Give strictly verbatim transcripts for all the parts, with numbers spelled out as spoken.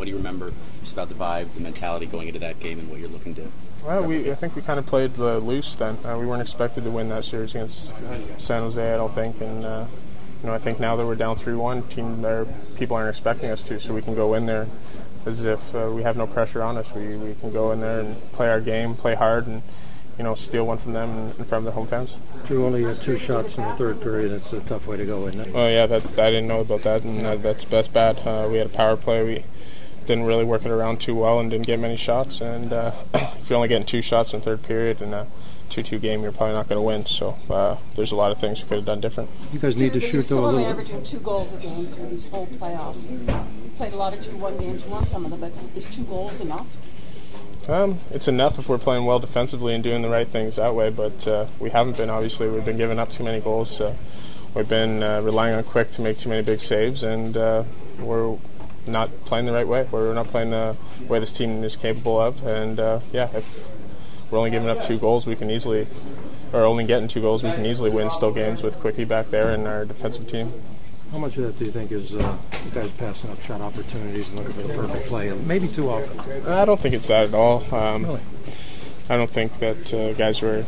What do you remember just about the vibe, the mentality going into that game, and what you're looking to? Well, we I think we kind of played uh, loose then. Uh, we weren't expected to win that series against San Jose, I don't think, and uh, you know I think now that we're down three one, team or people aren't expecting us to, so we can go in there as if uh, we have no pressure on us. We we can go in there and play our game, play hard, and you know steal one from them and in front of their home fans. Drew only had two shots in the third period. It's a tough way to go, isn't it? Oh yeah, that I didn't know about that, and that, that's that's bad. Uh, we had a power play. We didn't really work it around too well and didn't get many shots. And uh, if you're only getting two shots in the third period in a two two game, you're probably not going to win. So uh, there's a lot of things we could have done different. You guys need to shoot You're still though a only little. averaging two goals a game through these whole playoffs. You played a lot of two one games, won some of them, but is two goals enough? Um, it's enough if we're playing well defensively and doing the right things that way, but uh, we haven't been. Obviously, we've been giving up too many goals. Uh, we've been uh, relying on Quick to make too many big saves, and uh, we're not playing the right way. We're not playing the way this team is capable of. And uh, yeah, if we're only giving up two goals, we can easily, or only getting two goals, we can easily win still games with Quickie back there and our defensive team. How much of that do you think is uh, you guys passing up shot opportunities and looking for the perfect play? Maybe too often. I don't think it's that at all. Um, really? I don't think that uh, guys were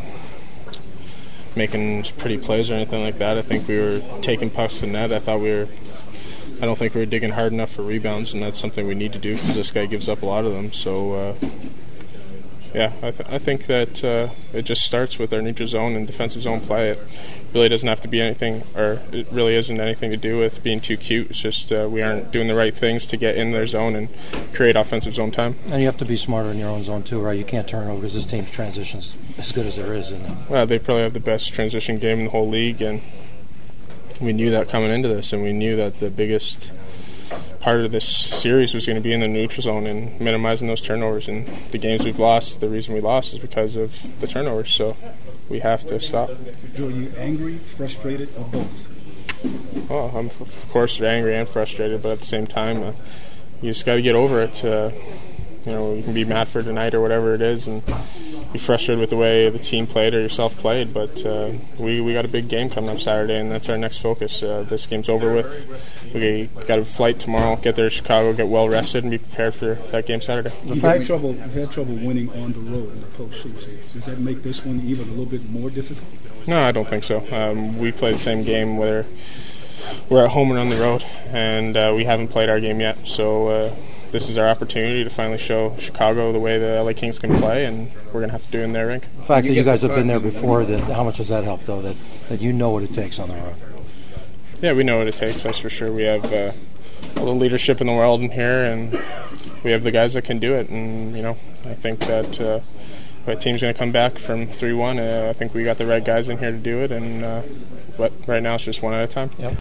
making pretty plays or anything like that. I think we were taking pucks to net. I thought we were. I don't think we were digging hard enough for rebounds, and that's something we need to do because this guy gives up a lot of them. So, uh, yeah, I, th- I think that uh, it just starts with our neutral zone and defensive zone play. It really doesn't have to be anything, or it really isn't anything to do with being too cute. It's just uh, we aren't doing the right things to get in their zone and create offensive zone time. And you have to be smarter in your own zone too, right? You can't turn over because this team's transition's as good as there is, isn't it? Well, they probably have the best transition game in the whole league, and we knew that coming into this, and we knew that the biggest part of this series was going to be in the neutral zone and minimizing those turnovers. And the games we've lost, the reason we lost is because of the turnovers. So we have to stop. Joe, are you angry, frustrated, or both? Well, I'm of course angry and frustrated, but at the same time, uh, you just got to get over it. Uh, you know, you can be mad for tonight or whatever it is, and be frustrated with the way the team played or yourself played. But uh, we we got a big game coming up Saturday, and that's our next focus. Uh, this game's over with. We got a flight tomorrow. Get there to Chicago, get well rested, and be prepared for that game Saturday. You've had trouble. You've had trouble winning on the road in the postseason. Does that make this one even a little bit more difficult? No, I don't think so. Um, we play the same game whether we're at home or on the road, and uh, we haven't played our game yet. So uh, this is our opportunity to finally show Chicago the way the L A Kings can play, and we're going to have to do it in their rink. The fact that you guys have been there before, that how much does that help, though, that, that you know what it takes on the road? Yeah, we know what it takes, that's for sure. We have uh, all the leadership in the world in here, and we have the guys that can do it. And, you know, I think that uh, the team's going to come back from three one. Uh, I think we got the right guys in here to do it, and uh, but right now it's just one at a time. Yep.